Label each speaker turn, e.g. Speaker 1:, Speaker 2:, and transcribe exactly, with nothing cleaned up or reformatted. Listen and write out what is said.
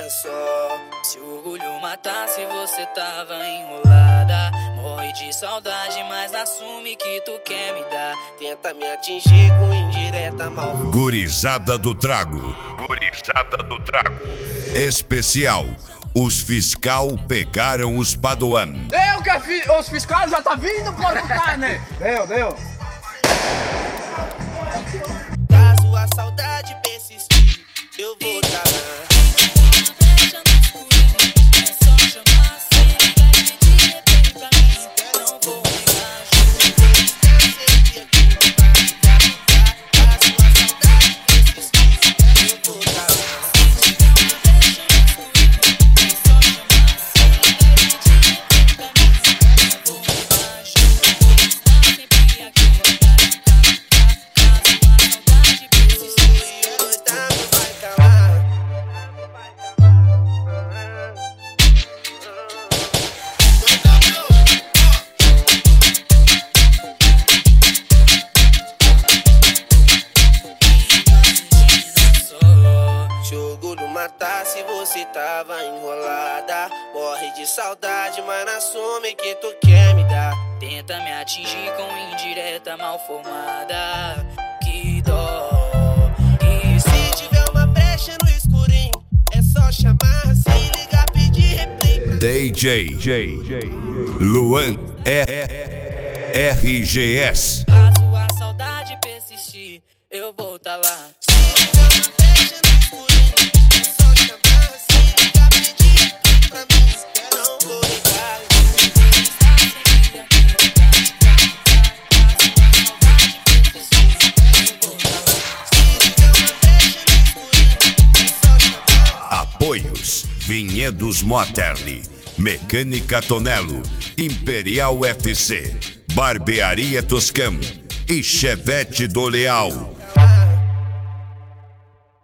Speaker 1: só. Se o orgulho matasse, você tava enrolada. Morre de saudade, mas assume que tu quer me dar. Tenta me atingir com indireta mal.
Speaker 2: Gurizada do Trago. Gurizada do Trago. Especial. Os fiscal pegaram os Padoan.
Speaker 3: Deu que fi... os fiscais já tá vindo por carne. Deu, deu.
Speaker 1: Caso a saudade persistir, eu vou dar. Se você tava enrolada, morre de saudade, mas assume que tu quer me dar. Tenta me atingir com indireta mal formada. Que dó. E se tiver uma brecha no escurinho, é só chamar, se ligar, pedir replay pra...
Speaker 2: D J Luan R G S.
Speaker 1: Caso a saudade persistir, eu vou tá lá. Se tiver uma brecha no escurinho, é só chamar, se ligar, pedir pra mim, eu não vou ligar.
Speaker 2: Apoios: Vinhedos Moderni, Mecânica Tonelo, Imperial F C, Barbearia Toscano e Chevette do Leal.